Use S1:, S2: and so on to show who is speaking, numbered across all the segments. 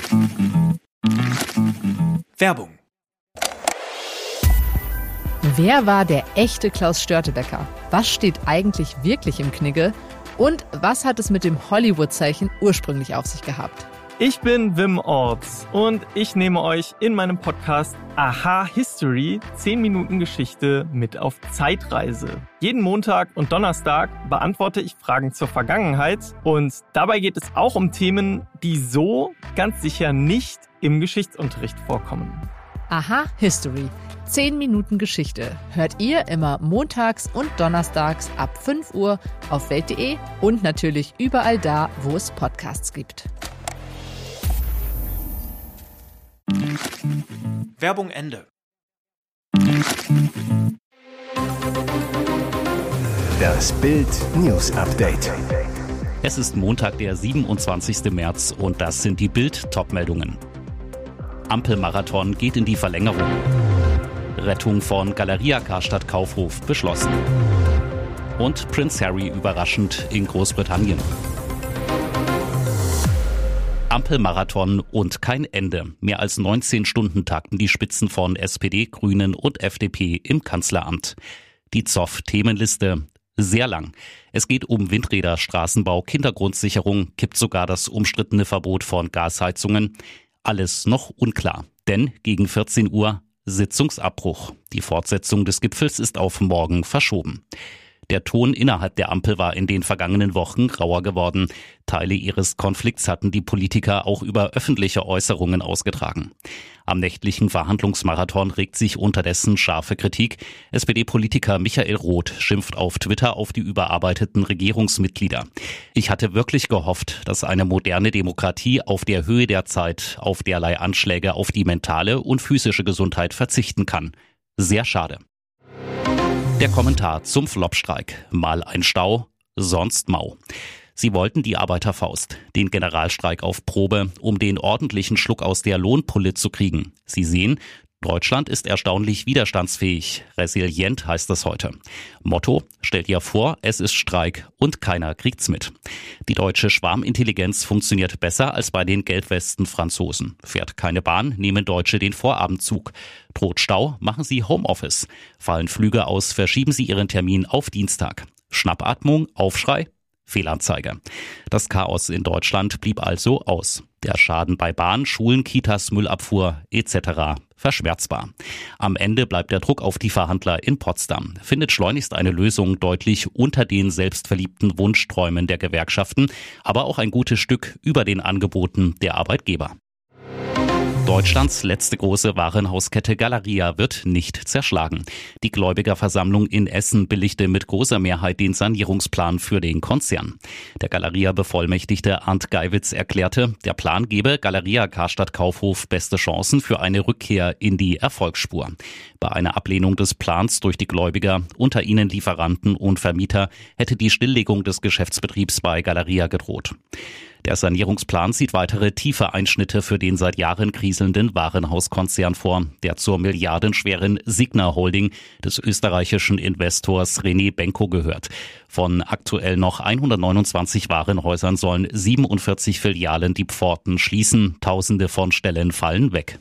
S1: Werbung.
S2: Wer war der echte Klaus Störtebeker? Was steht eigentlich wirklich im Knigge? Und was hat es mit dem Hollywood-Zeichen ursprünglich auf sich gehabt?
S3: Ich bin Wim Orts und ich nehme euch in meinem Podcast Aha History 10 Minuten Geschichte mit auf Zeitreise. Jeden Montag und Donnerstag beantworte ich Fragen zur Vergangenheit und dabei geht es auch um Themen, die so ganz sicher nicht im Geschichtsunterricht vorkommen.
S2: Aha History 10 Minuten Geschichte hört ihr immer montags und donnerstags ab 5 Uhr auf welt.de und natürlich überall da, wo es Podcasts gibt.
S1: Werbung Ende.
S4: Das Bild News Update.
S5: Es ist Montag, der 27. März und das sind die Bild-Top-Meldungen. Ampelmarathon geht in die Verlängerung. Rettung von Galeria Karstadt Kaufhof beschlossen. Und Prince Harry überraschend in Großbritannien. Ampelmarathon und kein Ende. Mehr als 19 Stunden tagten die Spitzen von SPD, Grünen und FDP im Kanzleramt. Die ZOF-Themenliste sehr lang. Es geht um Windräder, Straßenbau, Kindergrundsicherung, kippt sogar das umstrittene Verbot von Gasheizungen. Alles noch unklar, denn gegen 14 Uhr Sitzungsabbruch. Die Fortsetzung des Gipfels ist auf morgen verschoben. Der Ton innerhalb der Ampel war in den vergangenen Wochen rauer geworden. Teile ihres Konflikts hatten die Politiker auch über öffentliche Äußerungen ausgetragen. Am nächtlichen Verhandlungsmarathon regt sich unterdessen scharfe Kritik. SPD-Politiker Michael Roth schimpft auf Twitter auf die überarbeiteten Regierungsmitglieder. Ich hatte wirklich gehofft, dass eine moderne Demokratie auf der Höhe der Zeit auf derlei Anschläge auf die mentale und physische Gesundheit verzichten kann. Sehr schade. Der Kommentar zum Flop-Streik. Mal ein Stau, sonst mau. Sie wollten die Arbeiterfaust, den Generalstreik auf Probe, um den ordentlichen Schluck aus der Lohnpulle zu kriegen. Sie sehen, Deutschland ist erstaunlich widerstandsfähig. Resilient heißt es heute. Motto, stellt ihr vor, es ist Streik und keiner kriegt's mit. Die deutsche Schwarmintelligenz funktioniert besser als bei den Gelbwesten-Franzosen. Fährt keine Bahn, nehmen Deutsche den Vorabendzug. Droht Stau, machen sie Homeoffice. Fallen Flüge aus, verschieben sie ihren Termin auf Dienstag. Schnappatmung, Aufschrei, Fehlanzeige. Das Chaos in Deutschland blieb also aus. Der Schaden bei Bahn, Schulen, Kitas, Müllabfuhr etc. verschmerzbar. Am Ende bleibt der Druck auf die Verhandler in Potsdam. Findet schleunigst eine Lösung deutlich unter den selbstverliebten Wunschträumen der Gewerkschaften, aber auch ein gutes Stück über den Angeboten der Arbeitgeber. Deutschlands letzte große Warenhauskette Galeria wird nicht zerschlagen. Die Gläubigerversammlung in Essen billigte mit großer Mehrheit den Sanierungsplan für den Konzern. Der Galeria-Bevollmächtigte Arndt Geiwitz erklärte, der Plan gebe Galeria Karstadt Kaufhof beste Chancen für eine Rückkehr in die Erfolgsspur. Bei einer Ablehnung des Plans durch die Gläubiger, unter ihnen Lieferanten und Vermieter, hätte die Stilllegung des Geschäftsbetriebs bei Galeria gedroht. Der Sanierungsplan sieht weitere tiefe Einschnitte für den seit Jahren kriselnden Warenhauskonzern vor, der zur milliardenschweren Signa Holding des österreichischen Investors René Benko gehört. Von aktuell noch 129 Warenhäusern sollen 47 Filialen die Pforten schließen. Tausende von Stellen fallen weg.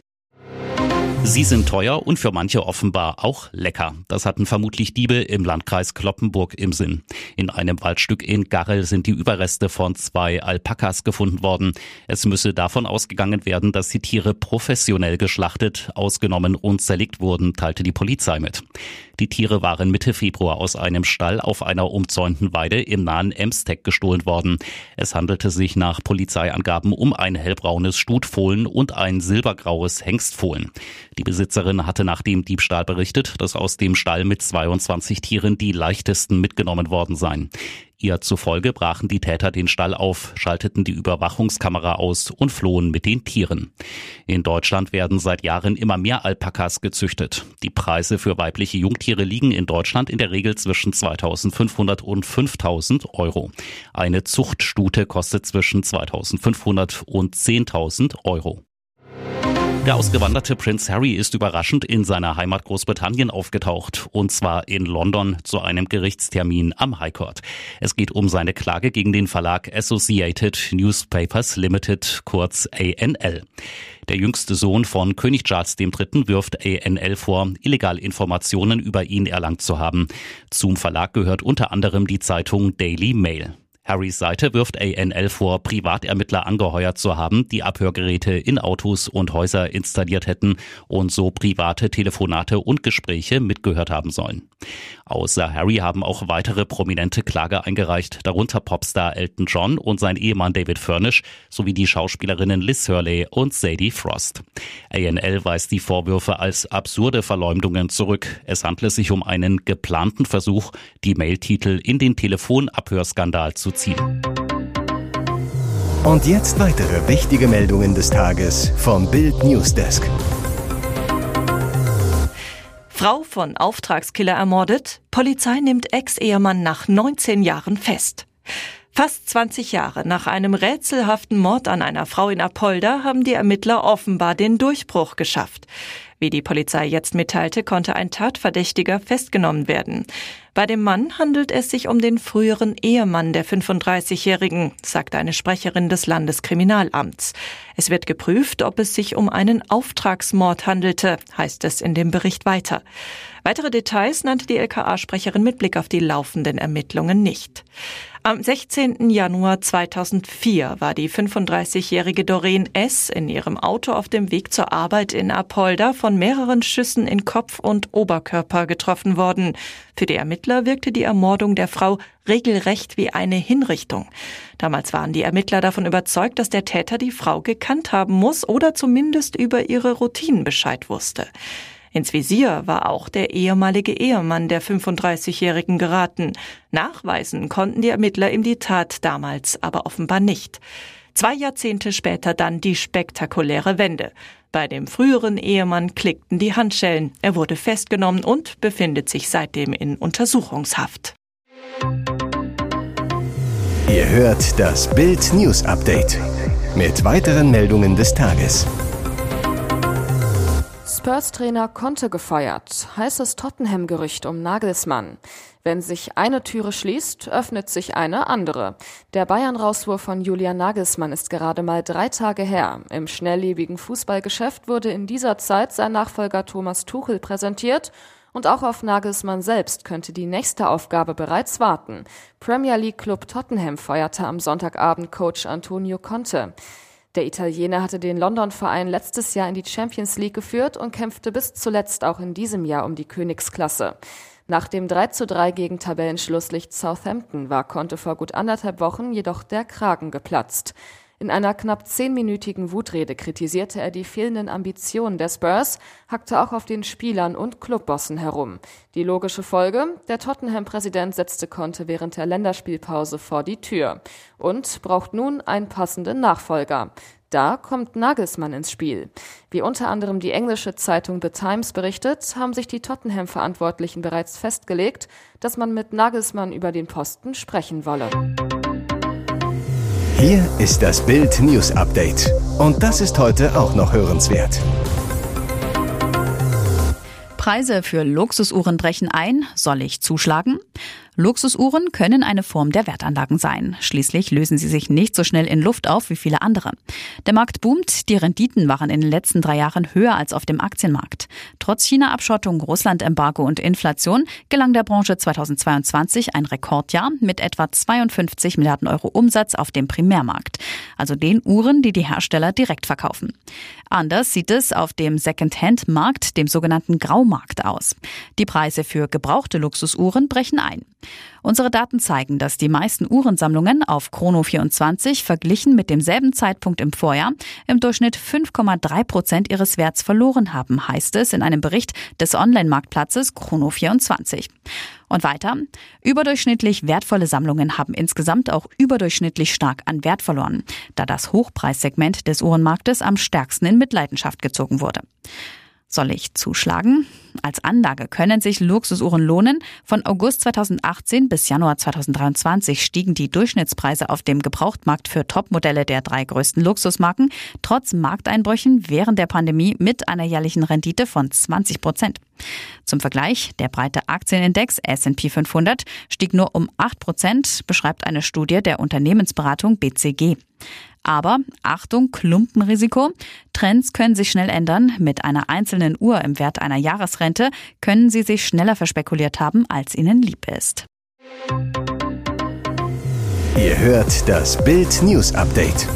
S5: Sie sind teuer und für manche offenbar auch lecker. Das hatten vermutlich Diebe im Landkreis Cloppenburg im Sinn. In einem Waldstück in Garrel sind die Überreste von 2 Alpakas gefunden worden. Es müsse davon ausgegangen werden, dass die Tiere professionell geschlachtet, ausgenommen und zerlegt wurden, teilte die Polizei mit. Die Tiere waren Mitte Februar aus einem Stall auf einer umzäunten Weide im nahen Emsteck gestohlen worden. Es handelte sich nach Polizeiangaben um ein hellbraunes Stutfohlen und ein silbergraues Hengstfohlen. Die Besitzerin hatte nach dem Diebstahl berichtet, dass aus dem Stall mit 22 Tieren die leichtesten mitgenommen worden seien. Ihr zufolge brachen die Täter den Stall auf, schalteten die Überwachungskamera aus und flohen mit den Tieren. In Deutschland werden seit Jahren immer mehr Alpakas gezüchtet. Die Preise für weibliche Jungtiere liegen in Deutschland in der Regel zwischen 2.500 und 5.000 Euro. Eine Zuchtstute kostet zwischen 2.500 und 10.000 Euro. Der ausgewanderte Prinz Harry ist überraschend in seiner Heimat Großbritannien aufgetaucht. Und zwar in London zu einem Gerichtstermin am High Court. Es geht um seine Klage gegen den Verlag Associated Newspapers Limited, kurz ANL. Der jüngste Sohn von König Charles III. Wirft ANL vor, illegal Informationen über ihn erlangt zu haben. Zum Verlag gehört unter anderem die Zeitung Daily Mail. Harrys Seite wirft ANL vor, Privatermittler angeheuert zu haben, die Abhörgeräte in Autos und Häuser installiert hätten und so private Telefonate und Gespräche mitgehört haben sollen. Außer Harry haben auch weitere prominente Klage eingereicht, darunter Popstar Elton John und sein Ehemann David Furnish sowie die Schauspielerinnen Liz Hurley und Sadie Frost. ANL weist die Vorwürfe als absurde Verleumdungen zurück. Es handle sich um einen geplanten Versuch, die Mailtitel in den Telefonabhörskandal zu ziehen.
S4: Und jetzt weitere wichtige Meldungen des Tages vom Bild Newsdesk.
S6: Frau von Auftragskiller ermordet, Polizei nimmt Ex-Ehemann nach 19 Jahren fest. Fast 20 Jahre nach einem rätselhaften Mord an einer Frau in Apolda haben die Ermittler offenbar den Durchbruch geschafft. Wie die Polizei jetzt mitteilte, konnte ein Tatverdächtiger festgenommen werden. Bei dem Mann handelt es sich um den früheren Ehemann der 35-Jährigen, sagte eine Sprecherin des Landeskriminalamts. Es wird geprüft, ob es sich um einen Auftragsmord handelte, heißt es in dem Bericht weiter. Weitere Details nannte die LKA-Sprecherin mit Blick auf die laufenden Ermittlungen nicht. Am 16. Januar 2004 war die 35-jährige Doreen S. in ihrem Auto auf dem Weg zur Arbeit in Apolda von mehreren Schüssen in Kopf und Oberkörper getroffen worden. Für die Ermittler wirkte die Ermordung der Frau regelrecht wie eine Hinrichtung. Damals waren die Ermittler davon überzeugt, dass der Täter die Frau gekannt haben muss oder zumindest über ihre Routinen Bescheid wusste. Ins Visier war auch der ehemalige Ehemann der 35-Jährigen geraten. Nachweisen konnten die Ermittler ihm die Tat damals aber offenbar nicht. 2 Jahrzehnte später dann die spektakuläre Wende. Bei dem früheren Ehemann klickten die Handschellen. Er wurde festgenommen und befindet sich seitdem in Untersuchungshaft.
S4: Ihr hört das Bild News Update mit weiteren Meldungen des Tages.
S7: Spurs-Trainer Conte gefeuert. Heißes Tottenham-Gerücht um Nagelsmann. Wenn sich eine Türe schließt, öffnet sich eine andere. Der Bayern-Rauswurf von Julian Nagelsmann ist gerade mal 3 Tage her. Im schnelllebigen Fußballgeschäft wurde in dieser Zeit sein Nachfolger Thomas Tuchel präsentiert. Und auch auf Nagelsmann selbst könnte die nächste Aufgabe bereits warten. Premier League-Club Tottenham feuerte am Sonntagabend Coach Antonio Conte. Der Italiener hatte den London-Verein letztes Jahr in die Champions League geführt und kämpfte bis zuletzt auch in diesem Jahr um die Königsklasse. Nach dem 3:3 gegen Tabellenschlusslicht Southampton war Conte vor gut 1,5 Wochen jedoch der Kragen geplatzt. In einer knapp 10-minütigen Wutrede kritisierte er die fehlenden Ambitionen der Spurs, hackte auch auf den Spielern und Clubbossen herum. Die logische Folge? Der Tottenham-Präsident setzte Conte während der Länderspielpause vor die Tür und braucht nun einen passenden Nachfolger. Da kommt Nagelsmann ins Spiel. Wie unter anderem die englische Zeitung The Times berichtet, haben sich die Tottenham-Verantwortlichen bereits festgelegt, dass man mit Nagelsmann über den Posten sprechen wolle.
S4: Hier ist das Bild News Update. Und das ist heute auch noch hörenswert.
S8: Preise für Luxusuhren brechen ein. Soll ich zuschlagen? Luxusuhren können eine Form der Wertanlagen sein. Schließlich lösen sie sich nicht so schnell in Luft auf wie viele andere. Der Markt boomt, die Renditen waren in den letzten 3 Jahren höher als auf dem Aktienmarkt. Trotz China-Abschottung, Russland-Embargo und Inflation gelang der Branche 2022 ein Rekordjahr mit etwa 52 Milliarden Euro Umsatz auf dem Primärmarkt. Also den Uhren, die die Hersteller direkt verkaufen. Anders sieht es auf dem Second-Hand-Markt, dem sogenannten Graumarkt, aus. Die Preise für gebrauchte Luxusuhren brechen ein. Unsere Daten zeigen, dass die meisten Uhrensammlungen auf Chrono24 verglichen mit demselben Zeitpunkt im Vorjahr im Durchschnitt 5,3% ihres Werts verloren haben, heißt es in einem Bericht des Online-Marktplatzes Chrono24. Und weiter, überdurchschnittlich wertvolle Sammlungen haben insgesamt auch überdurchschnittlich stark an Wert verloren, da das Hochpreissegment des Uhrenmarktes am stärksten in Mitleidenschaft gezogen wurde. Soll ich zuschlagen? Als Anlage können sich Luxusuhren lohnen. Von August 2018 bis Januar 2023 stiegen die Durchschnittspreise auf dem Gebrauchtmarkt für Topmodelle der 3 größten Luxusmarken trotz Markteinbrüchen während der Pandemie mit einer jährlichen Rendite von 20%. Zum Vergleich, der breite Aktienindex S&P 500 stieg nur um 8%, beschreibt eine Studie der Unternehmensberatung BCG. Aber Achtung, Klumpenrisiko. Trends können sich schnell ändern. Mit einer einzelnen Uhr im Wert einer Jahresrente können sie sich schneller verspekuliert haben, als ihnen lieb ist.
S4: Ihr hört das Bild News Update.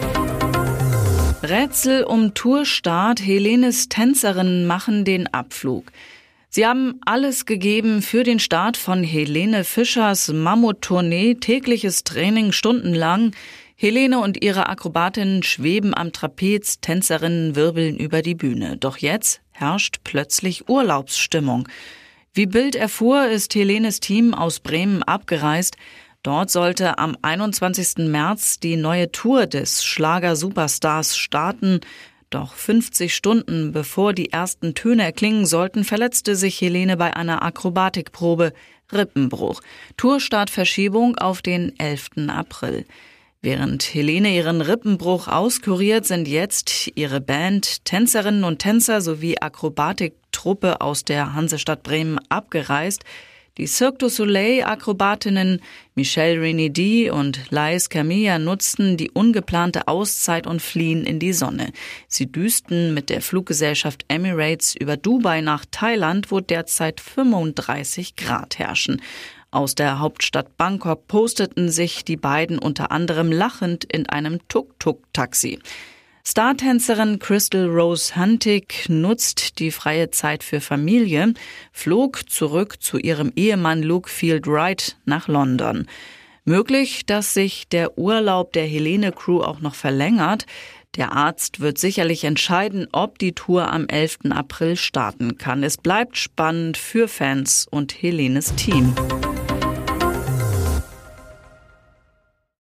S9: Rätsel um Tourstart. Helenes Tänzerinnen machen den Abflug. Sie haben alles gegeben für den Start von Helene Fischers Mammut-Tournee. Tägliches Training stundenlang. Helene und ihre Akrobatinnen schweben am Trapez, Tänzerinnen wirbeln über die Bühne. Doch jetzt herrscht plötzlich Urlaubsstimmung. Wie Bild erfuhr, ist Helenes Team aus Bremen abgereist. Dort sollte am 21. März die neue Tour des Schlager-Superstars starten. Doch 50 Stunden bevor die ersten Töne erklingen sollten, verletzte sich Helene bei einer Akrobatikprobe. Rippenbruch. Tourstartverschiebung auf den 11. April. Während Helene ihren Rippenbruch auskuriert, sind jetzt ihre Band, Tänzerinnen und Tänzer sowie Akrobatiktruppe aus der Hansestadt Bremen abgereist. Die Cirque du Soleil-Akrobatinnen Michelle Renedy und Lais Camilla nutzten die ungeplante Auszeit und fliehen in die Sonne. Sie düsten mit der Fluggesellschaft Emirates über Dubai nach Thailand, wo derzeit 35 Grad herrschen. Aus der Hauptstadt Bangkok posteten sich die beiden unter anderem lachend in einem Tuk-Tuk-Taxi. Startänzerin Crystal Rose Huntig nutzt die freie Zeit für Familie, flog zurück zu ihrem Ehemann Luke Field-Wright nach London. Möglich, dass sich der Urlaub der Helene-Crew auch noch verlängert. Der Arzt wird sicherlich entscheiden, ob die Tour am 11. April starten kann. Es bleibt spannend für Fans und Helenes Team.